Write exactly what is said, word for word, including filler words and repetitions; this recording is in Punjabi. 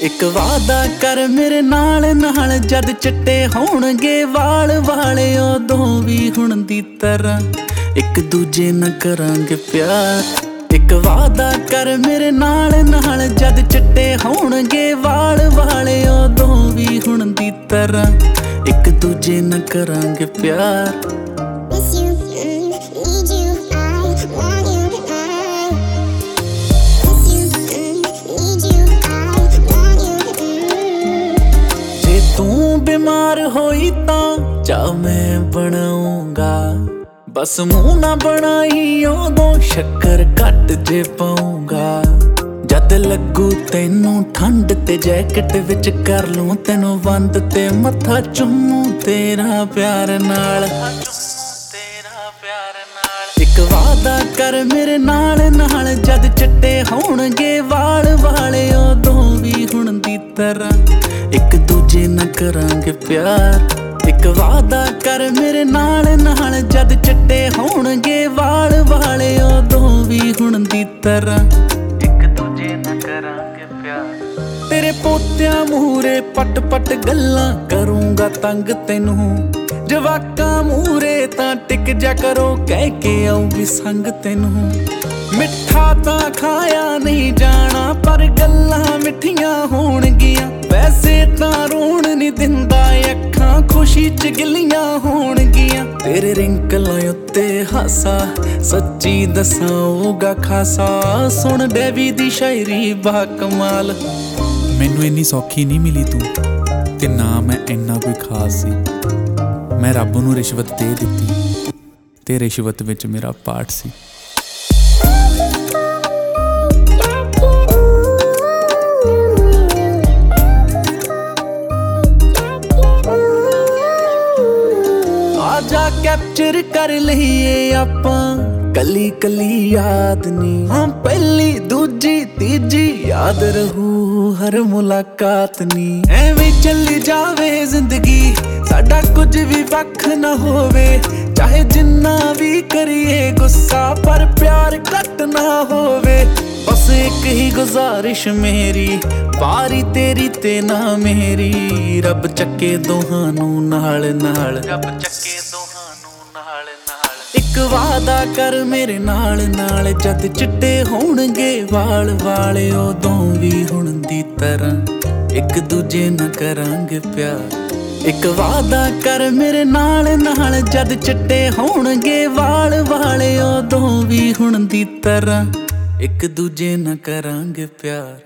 ਇੱਕ ਵਾਦਾ ਕਰ ਮੇਰੇ ਨਾਲ ਨਾਲ ਜਦ ਚਿੱਟੇ ਹੋਣਗੇ ਵਾਲ ਵਾਲੇ ਉਦੋਂ ਵੀ ਹੁਣ ਦੀ ਤਰ੍ਹਾਂ ਇੱਕ ਦੂਜੇ ਨਾਲ ਕਰਾਂਗੇ ਪਿਆਰ। ਇੱਕ ਵਾਦਾ ਕਰ ਮੇਰੇ ਨਾਲ ਨਾਲ ਜਦ ਚਿੱਟੇ ਹੋਣਗੇ ਵਾਲ ਵਾਲੇ ਉਦੋਂ ਵੀ ਹੁਣ ਦੀ ਤਰ੍ਹਾਂ ਇੱਕ ਦੂਜੇ ਨਾਲ ਕਰਾਂਗੇ ਪਿਆਰ। ਤੂੰ ਬਿਮਾਰ ਹੋਈ ਤਾਂ ਚਾਹ ਮੈਂ ਬਣਾਉਂਗਾ, ਬਸ ਮੂੰਹ ਨਾ ਬਣਾਈ ਉਦੋਂ ਸ਼ੱਕਰ ਘੱਟ ਜੇ ਪਾਉਂਗਾ। ਜਦ ਲੱਗੂ ਤੈਨੂੰ ਠੰਡ ਤੇ ਜੈਕਟ ਵਿੱਚ ਕਰ ਲੂੰ ਤੈਨੂੰ ਬੰਦ ਤੇ ਮੱਥਾ ਚੁੰਮੂ ਤੇਰਾ ਪਿਆਰ ਨਾਲ। ਇੱਕ ਵਾਦਾ ਕਰ ਮੇਰੇ ਨਾਲ ਨਾਲ ਜਦ ਚਿੱਟੇ ਹੋਣਗੇ ਵਾਲ ਵਾਲੇ ਉਦੋਂ ਵੀ ਹੁਣ ਦੀ ਤਰ੍ਹਾਂ ਇੱਕ ਦੂਜੇ ਨਾਲ ਕਰਾਂਗੇ ਪਿਆਰ। ਇੱਕ ਵਾਦਾ ਕਰ ਮੇਰੇ ਨਾਲ ਨਾਲ ਜਦ ਚਿੱਟੇ ਹੋਣਗੇ ਵਾਲ ਵਾਲੇ ਉਦੋਂ ਵੀ ਹੁਣ ਦੀ ਤਰ੍ਹਾਂ ਇੱਕ ਦੂਜੇ ਨਾਲ ਕਰਾਂਗੇ ਪਿਆਰ। ਤੇਰੇ ਪੋਤਿਆਂ ਮੂਹਰੇ ਪੱਟ ਪੱਟ ਗੱਲਾਂ ਕਰੂੰਗਾ ਤੰਗ ਤੈਨੂੰ, ਜਵਾਕਾਂ ਮੂਹਰੇ ਤਾਂ ਟਿਕ ਜਾ ਕਰੋ ਕਹਿ ਕੇ ਆਊਗੀ ਸੰਗ ਤੈਨੂੰ। ਮਿੱਠਾ ਤਾਂ ਖਾਇਆ ਨਹੀਂ ਜਾਣਾ ਪਰ ਗੱਲਾਂ ਮਿੱਠੀਆਂ ਹੋਣਗੀਆਂ, ਵੈਸੇ ਤਾਂ ਰੋਣ ਨਹੀਂ ਦਿੰਦਾ ਅੱਖਾਂ ਖੁਸ਼ੀ ਚ ਗਿੱਲੀਆਂ ਹੋਣਗੀਆਂ। ਤੇਰੇ ਰਿੰਕਲਾਂ ਉੱਤੇ ਹਾਸਾ ਸੱਚੀ ਦਸਾਊਗਾ ਖਾਸਾ, ਸੁਣ ਡੈਵੀ ਦੀ ਸ਼ਾਇਰੀ ਬਾ ਕਮਾਲ। ਮੈਨੂੰ ਇੰਨੀ ਸੌਖੀ ਨਹੀਂ ਮਿਲੀ ਤੂੰ ਤੇ ਨਾ ਮੈਂ ਇੰਨਾ ਕੋਈ ਖਾਸ ਸੀ। ਮੈਂ ਰੱਬ ਨੂੰ ਰਿਸ਼ਵਤ ਦੇ ਦਿੱਤੀ ਤੇ ਰਿਸ਼ਵਤ ਵਿੱਚ ਮੇਰਾ ਪਾਰਟ ਸੀ। ਆਜਾ ਕੈਪਚਰ ਕਰ ਲਈਏ ਆਪਾਂ ਕੱਲੀ ਕੱਲੀ ਯਾਦ ਨੀ, ਹਾਂ ਪਹਿਲੀ ਦੂਜੀ ਤੀਜੀ ਯਾਦ ਰਹੂ ਹਰ ਮੁਲਾਕਾਤ ਨੀ। ਐਵੇਂ ਚੱਲੀ ਜਾਵੇ ਜ਼ਿੰਦਗੀ ਸਾਡਾ ਕੁਝ ਵੀ ਵੱਖ ਨਾ ਹੋਵੇ, ਚਾਹੇ ਜਿੰਨਾ ਵੀ ਕਰੀਏ ਗੁੱਸਾ ਪਰ ਪਿਆਰ ਘੱਟ ਨਾ ਹੋਵੇ। ਬਸ ਇੱਕ ਹੀ ਗੁਜ਼ਾਰਿਸ਼ ਮੇਰੀ ਵਾਰੀ ਤੇਰੀ ਤੇ ਨਾ ਮੇਰੀ, ਰੱਬ ਚੱਕੇ ਦੋਹਾਂ ਨੂੰ ਨਾਲ ਨਾਲ, ਰੱਬ ਚੱਕੇ ਦੋਹਾਂ ਨੂੰ ਨਾਲ ਨਾਲ। ਇੱਕ ਵਾਦਾ ਕਰ ਮੇਰੇ ਨਾਲ ਨਾਲ ਜਦ ਚਿੱਟੇ ਹੋਣਗੇ ਵਾਲ ਵਾਲੇ ਉਦੋਂ ਵੀ ਹੁਣ ਦੀ ਤਰ੍ਹਾਂ ਇੱਕ ਦੂਜੇ ਨਾਲ ਕਰਾਂਗੇ ਪਿਆਰ। ਇੱਕ ਵਾਦਾ ਕਰ ਮੇਰੇ ਨਾਲ ਨਾਲ ਜਦ ਚਿੱਟੇ ਹੋਣਗੇ ਵਾਲ ਵਾਲੇ ਉਦੋਂ ਵੀ ਹੁਣ ਦੀ ਤਰ੍ਹਾਂ ਇੱਕ ਦੂਜੇ ਨਾਲ ਕਰਾਂਗੇ ਪਿਆਰ।